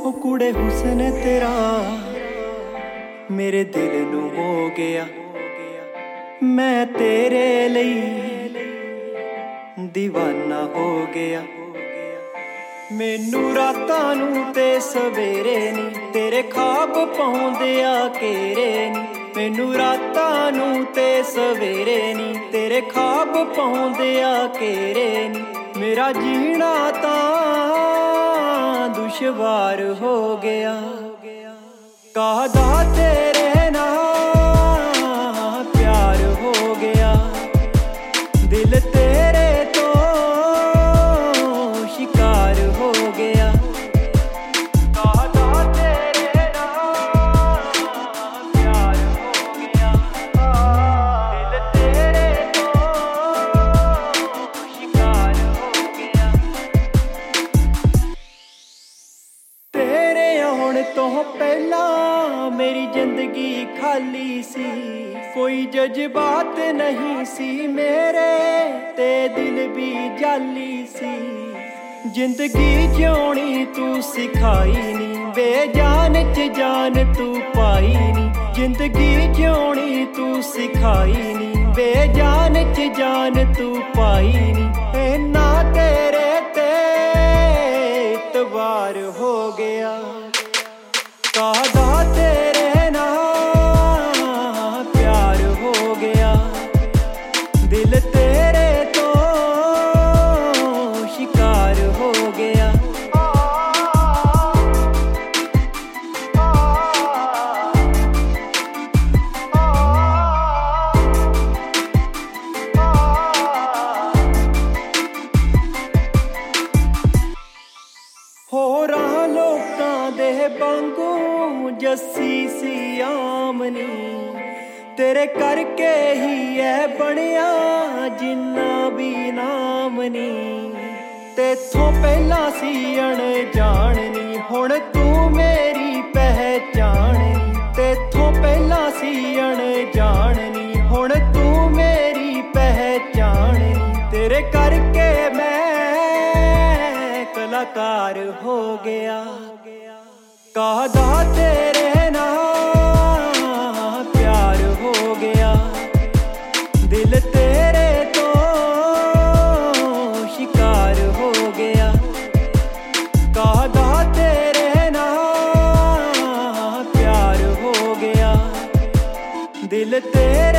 ओ कुड़े हुस्न तेरा मेरे दिल नू हो गया। मैं तेरे लिए दीवाना हो गया। मैनू रातां नू ते सवेरे नी तेरे ख्वाब पाउंदे आ घेरे नी। मैनू रातां नू ते सवेरे नी तेरे ख्वाब पाउंदे आ घेरे नी। मेरा जीना तां दुश्वार हो गया। कहदा तेरे नाल प्यार हो गया। दिल तेरे तो शिकार हो गया। कहदा तेरे नाल प्यार हो गया। दिल तेरे तो शिकार हो गया। तेरे आउण तो पहला मेरी जिंदगी खाली सी। कोई जज्बात नहीं सी मेरे ते दिल भी जाली सी। जिंदगी जियोनी तू सिखाई नी बेजान च जान तू पाई नी। जिंदगी जियोनी तू सिखाई नी बेजान च जान तू पाई नी। इन्ना तेरे ते इतबार हो गया। कहदा तेरे नाल प्यार हो गया। दिल तेरे तो शिकार हो गया। होरां लोकां दे वांगू जस्सी सी आमनी तेरे करके ही है बनिया जिन्ना भी नाम नी। तेथों पहला सी अनजाननी हुण तू मेरी पहचान नी। तेथों पहला सी अनजाननी हुण तू मेरी पहचान नी। तेरे करके मैं कलाकार हो गया। कहदा तेरे नाल प्यार हो गया। दिल तेरे तो शिकार हो गया। कहदा तेरे नाल प्यार हो गया। दिल तेरे